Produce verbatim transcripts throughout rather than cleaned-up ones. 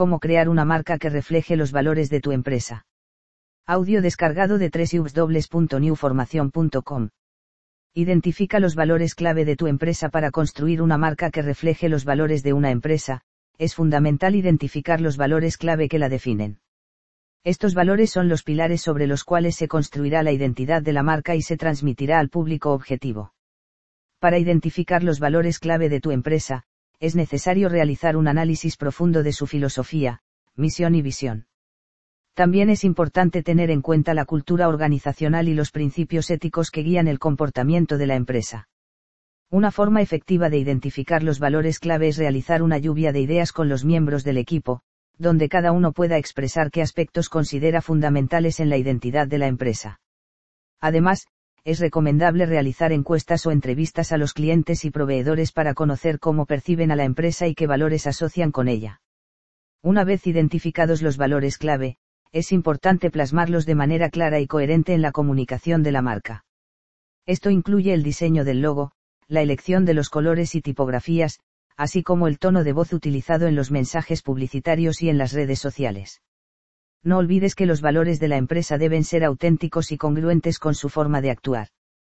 Cómo crear una marca que refleje los valores de tu empresa. Audio descargado de doble u doble u doble u punto new formación punto com. Identifica los valores clave de tu empresa para construir una marca que refleje los valores de una empresa. Es fundamental identificar los valores clave que la definen. Estos valores son los pilares sobre los cuales se construirá la identidad de la marca y se transmitirá al público objetivo. Para identificar los valores clave de tu empresa, es necesario realizar un análisis profundo de su filosofía, misión y visión. También es importante tener en cuenta la cultura organizacional y los principios éticos que guían el comportamiento de la empresa. Una forma efectiva de identificar los valores clave es realizar una lluvia de ideas con los miembros del equipo, donde cada uno pueda expresar qué aspectos considera fundamentales en la identidad de la empresa. Además, es recomendable realizar encuestas o entrevistas a los clientes y proveedores para conocer cómo perciben a la empresa y qué valores asocian con ella. Una vez identificados los valores clave, es importante plasmarlos de manera clara y coherente en la comunicación de la marca. Esto incluye el diseño del logo, la elección de los colores y tipografías, así como el tono de voz utilizado en los mensajes publicitarios y en las redes sociales. No olvides que los valores de la empresa deben ser auténticos y congruentes con su forma de actuar.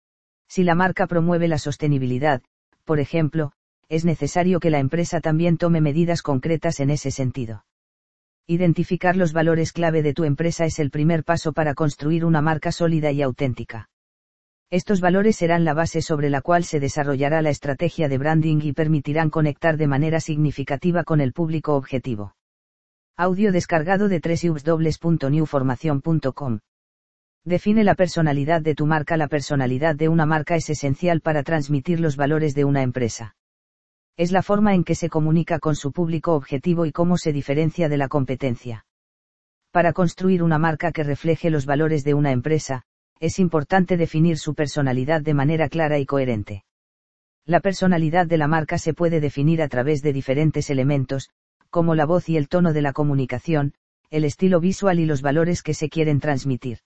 Si la marca promueve la sostenibilidad, por ejemplo, es necesario que la empresa también tome medidas concretas en ese sentido. Identificar los valores clave de tu empresa es el primer paso para construir una marca sólida y auténtica. Estos valores serán la base sobre la cual se desarrollará la estrategia de branding y permitirán conectar de manera significativa con el público objetivo. Audio descargado de doble u doble u doble u punto new formación punto com. Define la personalidad de tu marca. La personalidad de una marca es esencial para transmitir los valores de una empresa. Es la forma en que se comunica con su público objetivo y cómo se diferencia de la competencia. Para construir una marca que refleje los valores de una empresa, es importante definir su personalidad de manera clara y coherente. La personalidad de la marca se puede definir a través de diferentes elementos, como la voz y el tono de la comunicación, el estilo visual y los valores que se quieren transmitir.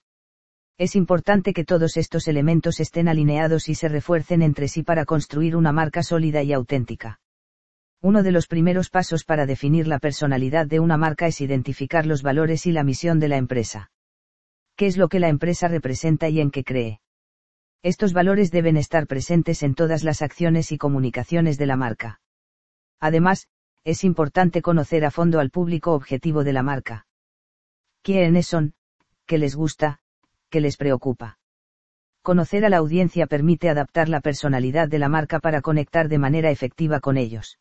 Es importante que todos estos elementos estén alineados y se refuercen entre sí para construir una marca sólida y auténtica. Uno de los primeros pasos para definir la personalidad de una marca es identificar los valores y la misión de la empresa. ¿Qué es lo que la empresa representa y en qué cree? Estos valores deben estar presentes en todas las acciones y comunicaciones de la marca. Además, es importante conocer a fondo al público objetivo de la marca. ¿Quiénes son? ¿Qué les gusta? ¿Qué les preocupa? Conocer a la audiencia permite adaptar la personalidad de la marca para conectar de manera efectiva con ellos.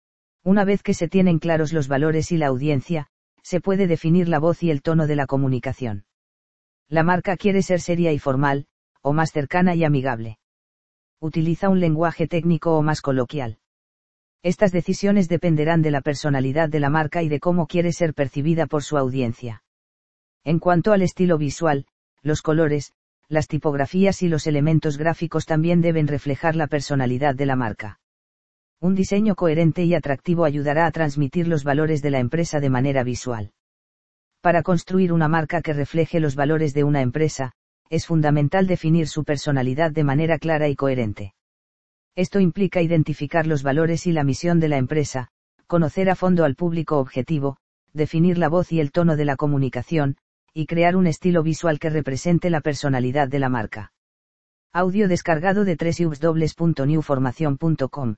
Una vez que se tienen claros los valores y la audiencia, se puede definir la voz y el tono de la comunicación. La marca quiere ser seria y formal, o más cercana y amigable. Utiliza un lenguaje técnico o más coloquial. Estas decisiones dependerán de la personalidad de la marca y de cómo quiere ser percibida por su audiencia. En cuanto al estilo visual, los colores, las tipografías y los elementos gráficos también deben reflejar la personalidad de la marca. Un diseño coherente y atractivo ayudará a transmitir los valores de la empresa de manera visual. Para construir una marca que refleje los valores de una empresa, es fundamental definir su personalidad de manera clara y coherente. Esto implica identificar los valores y la misión de la empresa, conocer a fondo al público objetivo, definir la voz y el tono de la comunicación, y crear un estilo visual que represente la personalidad de la marca. Audio descargado de doble u doble u doble u punto new formación punto com.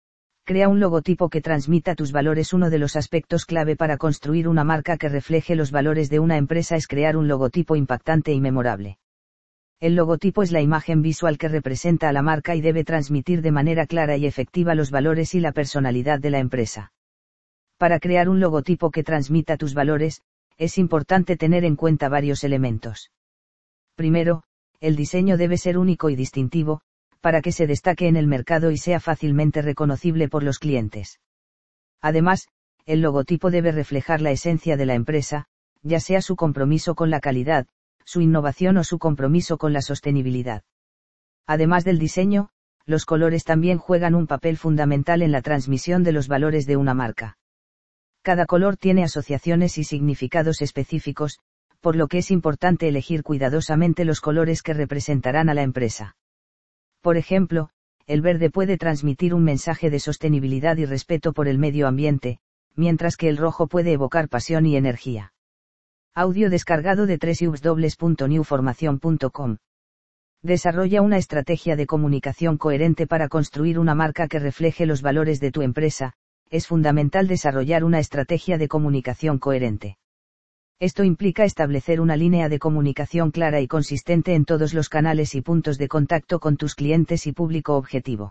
Crea un logotipo que transmita tus valores. Uno de los aspectos clave para construir una marca que refleje los valores de una empresa es crear un logotipo impactante y memorable. El logotipo es la imagen visual que representa a la marca y debe transmitir de manera clara y efectiva los valores y la personalidad de la empresa. Para crear un logotipo que transmita tus valores, es importante tener en cuenta varios elementos. Primero, el diseño debe ser único y distintivo, para que se destaque en el mercado y sea fácilmente reconocible por los clientes. Además, el logotipo debe reflejar la esencia de la empresa, ya sea su compromiso con la calidad, su innovación o su compromiso con la sostenibilidad. Además del diseño, los colores también juegan un papel fundamental en la transmisión de los valores de una marca. Cada color tiene asociaciones y significados específicos, por lo que es importante elegir cuidadosamente los colores que representarán a la empresa. Por ejemplo, el verde puede transmitir un mensaje de sostenibilidad y respeto por el medio ambiente, mientras que el rojo puede evocar pasión y energía. Audio descargado de doble u doble u doble u punto new formación punto com. Desarrolla una estrategia de comunicación coherente para construir una marca que refleje los valores de tu empresa. Es fundamental desarrollar una estrategia de comunicación coherente. Esto implica establecer una línea de comunicación clara y consistente en todos los canales y puntos de contacto con tus clientes y público objetivo.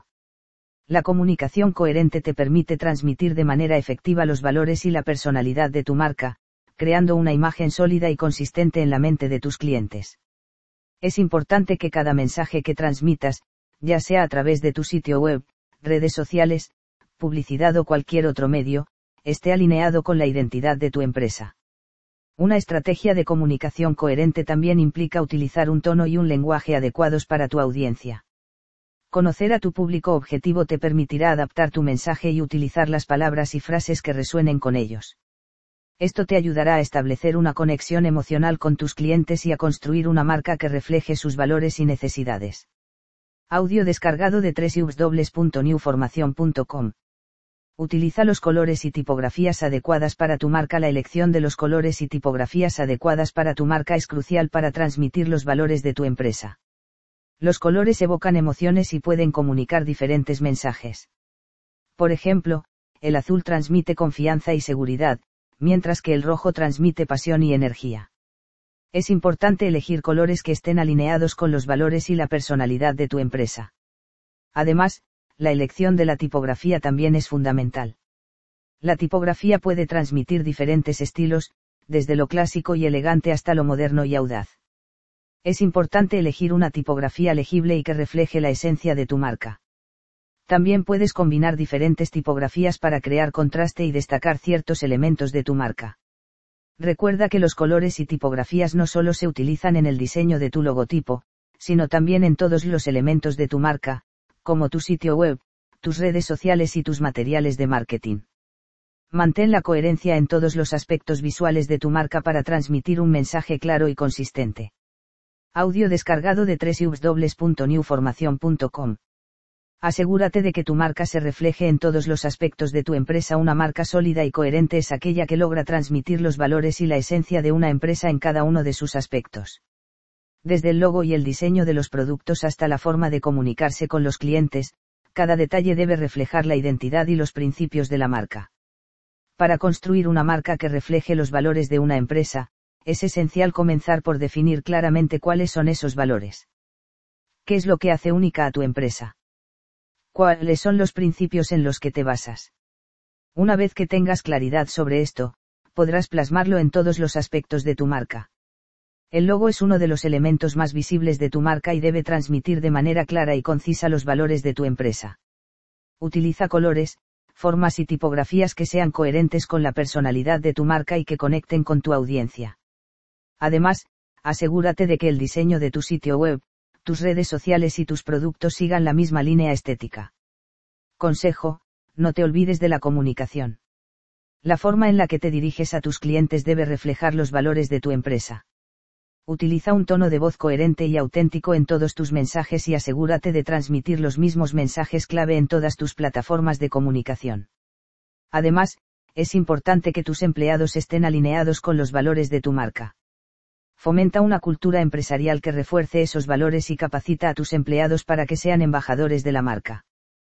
La comunicación coherente te permite transmitir de manera efectiva los valores y la personalidad de tu marca, creando una imagen sólida y consistente en la mente de tus clientes. Es importante que cada mensaje que transmitas, ya sea a través de tu sitio web, redes sociales, publicidad o cualquier otro medio, esté alineado con la identidad de tu empresa. Una estrategia de comunicación coherente también implica utilizar un tono y un lenguaje adecuados para tu audiencia. Conocer a tu público objetivo te permitirá adaptar tu mensaje y utilizar las palabras y frases que resuenen con ellos. Esto te ayudará a establecer una conexión emocional con tus clientes y a construir una marca que refleje sus valores y necesidades. Audio descargado de doble u doble u doble u punto new formación punto com. Utiliza los colores y tipografías adecuadas para tu marca. La elección de los colores y tipografías adecuadas para tu marca es crucial para transmitir los valores de tu empresa. Los colores evocan emociones y pueden comunicar diferentes mensajes. Por ejemplo, el azul transmite confianza y seguridad, mientras que el rojo transmite pasión y energía. Es importante elegir colores que estén alineados con los valores y la personalidad de tu empresa. Además, la elección de la tipografía también es fundamental. La tipografía puede transmitir diferentes estilos, desde lo clásico y elegante hasta lo moderno y audaz. Es importante elegir una tipografía legible y que refleje la esencia de tu marca. También puedes combinar diferentes tipografías para crear contraste y destacar ciertos elementos de tu marca. Recuerda que los colores y tipografías no solo se utilizan en el diseño de tu logotipo, sino también en todos los elementos de tu marca, como tu sitio web, tus redes sociales y tus materiales de marketing. Mantén la coherencia en todos los aspectos visuales de tu marca para transmitir un mensaje claro y consistente. Audio descargado de doble u doble u doble u punto new formación punto com. Asegúrate de que tu marca se refleje en todos los aspectos de tu empresa. Una marca sólida y coherente es aquella que logra transmitir los valores y la esencia de una empresa en cada uno de sus aspectos. Desde el logo y el diseño de los productos hasta la forma de comunicarse con los clientes, cada detalle debe reflejar la identidad y los principios de la marca. Para construir una marca que refleje los valores de una empresa, es esencial comenzar por definir claramente cuáles son esos valores. ¿Qué es lo que hace única a tu empresa? ¿Cuáles son los principios en los que te basas? Una vez que tengas claridad sobre esto, podrás plasmarlo en todos los aspectos de tu marca. El logo es uno de los elementos más visibles de tu marca y debe transmitir de manera clara y concisa los valores de tu empresa. Utiliza colores, formas y tipografías que sean coherentes con la personalidad de tu marca y que conecten con tu audiencia. Además, asegúrate de que el diseño de tu sitio web, tus redes sociales y tus productos sigan la misma línea estética. Consejo: no te olvides de la comunicación. La forma en la que te diriges a tus clientes debe reflejar los valores de tu empresa. Utiliza un tono de voz coherente y auténtico en todos tus mensajes y asegúrate de transmitir los mismos mensajes clave en todas tus plataformas de comunicación. Además, es importante que tus empleados estén alineados con los valores de tu marca. Fomenta una cultura empresarial que refuerce esos valores y capacita a tus empleados para que sean embajadores de la marca.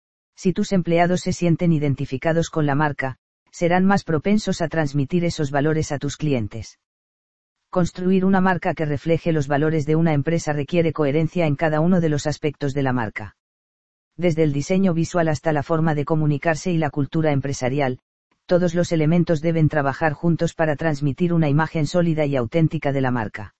Si tus empleados se sienten identificados con la marca, serán más propensos a transmitir esos valores a tus clientes. Construir una marca que refleje los valores de una empresa requiere coherencia en cada uno de los aspectos de la marca. Desde el diseño visual hasta la forma de comunicarse y la cultura empresarial, todos los elementos deben trabajar juntos para transmitir una imagen sólida y auténtica de la marca.